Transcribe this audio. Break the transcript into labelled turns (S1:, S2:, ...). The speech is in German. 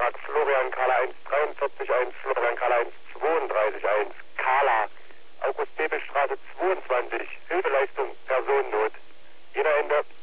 S1: Auftrag Florian Kahler 143-1, Florian Kahler 132-1, Kahler, August-Bebel-Straße 22, Hilfeleistung, Personennot. Jeder Ende.